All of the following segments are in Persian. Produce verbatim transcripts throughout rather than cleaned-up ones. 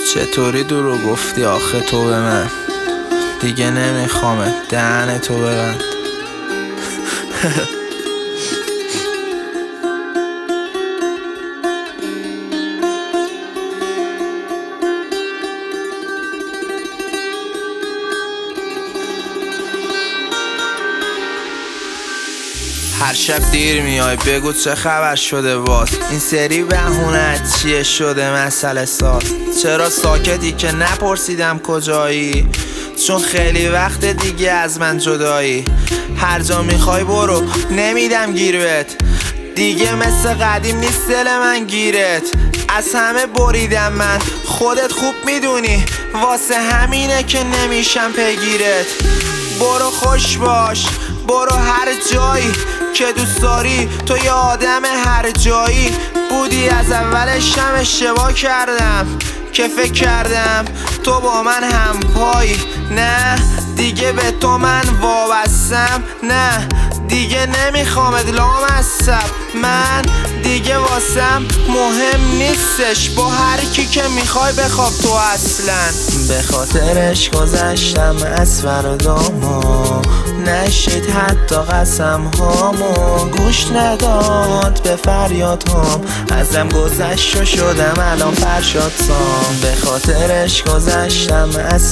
چطوری درو گفتی آخه تو به من؟ دیگه نمیخوامه دهن تو ببند. هر شب دیر میای بگو چه خبر شده باز. این سری بهونه چیه شده مسئله ساز. چرا ساکتی که نپرسیدم کجایی؟ چون خیلی وقت دیگه از من جدایی. هر جا میخوای برو نمیدم گیر بهت. دیگه مثل قدیم نیست دل من گیرت. از همه بریدم من خودت خوب میدونی. واسه همینه که نمیشم پیگیرت. برو خوش باش برو هر جایی که دوست داری. تو یه آدم هر جایی بودی. از اولش هم اشتباه کردم که فکر کردم تو با من هم پایی. نه دیگه به تو من وابستم. نه دیگه نمیخوامت لامصب. من دیگه واسم مهم نیستش با هر کی که میخوای بخواب تو اصلا. به خاطرش گذشتم از فردامو. نشید حتی قسم هامو. گوش نداد به فریاد هم. ازم گذشت و شدم الان فرشاد سام. به خاطرش گذشتم از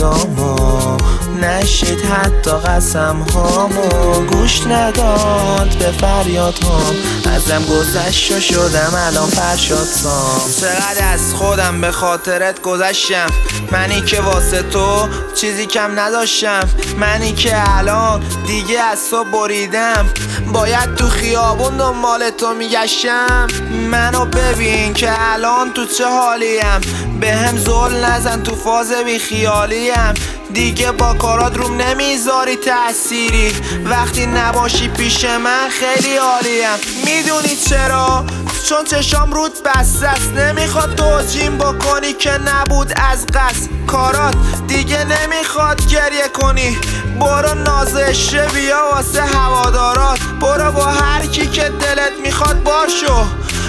فردامو. نشید حتی قسم هامو. گوش نداد به فریاد هم. ازم گذشت و شدم الان فرشاد سام. چقدر از خودم به خاطرت گذشتم. منی که واسه تو چیزی کم نداشتم. منی که الان دیگه از تو بریدم. باید تو خیابون دنبال تو میگشتم. منو ببین که الان تو چه حالیم. به هم زل نزن تو فاز بی خیالیم. دیگه با کارات روم نمیذاری تأثیری. وقتی نباشی پیش من خیلی عالیم. میدونی چرا؟ چون چشام رود بسته است. نمیخواد توجیم بکنی که نبود از قصد. کارات دیگه نمیخواد گریه کنی. برو نازشه بیا واسه هوادارات. برو با هر کی که دلت میخواد باشو.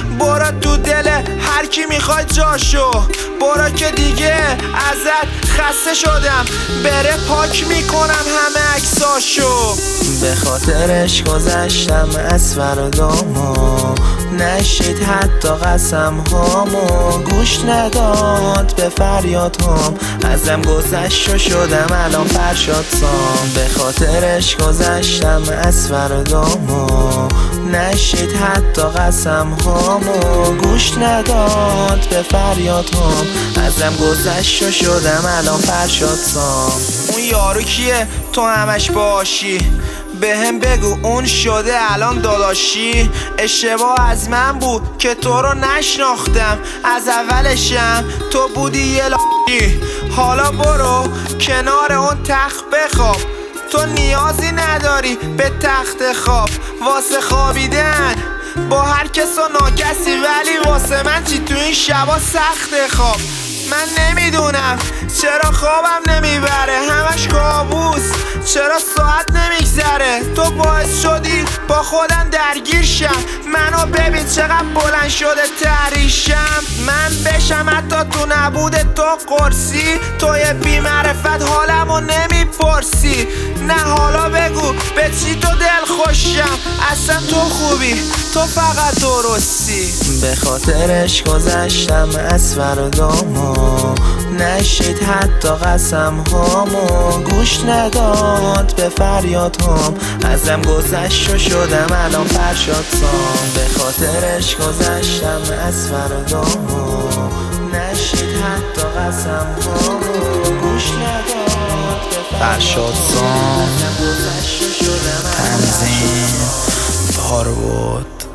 برو تو دل هر کی میخواد جاشو. برو که دیگه ازت خسته شدم. بره پاک میکنم همه عکساشو. به خاطرش گذشتم از فردامو. نشید حتی قسم هامو. گوش نداد به فریاد هم. ازم گذشت و شدم الان فرشاد سام. به خاطرش گذشتم از فردامو. نشید حتی قسم هامو. گوش نداد به فریاد هم. ازم گذشت و شدم الان فرشاد سام. اون یارو کیه تو همش باشی؟ به هم بگو اون شده الان داداشی. اشتباه از من بود که تو رو نشناختم. از اولشم تو بودی یه لاشی. حالا برو کنار اون تخت بخواب. تو نیازی نداری به تخت خواب. واسه خوابیدن با هر کس و ناکسی. ولی واسه من چی تو این شبا سخت خواب. من نمیدونم چرا خوابم نمیبره. همش کابوس چرا ساعت نمیگذره. تو باعث شدی با خودم درگیر شم. منو ببین چقدر بلند شده تحریشم. من بشم حتی تو نبود تو قرصی. توی بی معرفت حالمو نمیپرسی. نه حالا بگو به چی تو دل خوشم. اصلا تو خوبی تو فقط درستی. به خاطرش گذشتم از فردامو. نشید حتی قسم هامو. گوش نداد به فریاد هم. ازم گذشت و شدم الان فرشاد سام. به خاطرش گذشتم از فردامو. نشید حتی قسم هامو. گوش نداد به فرشاد سام. تنظیم بار بود.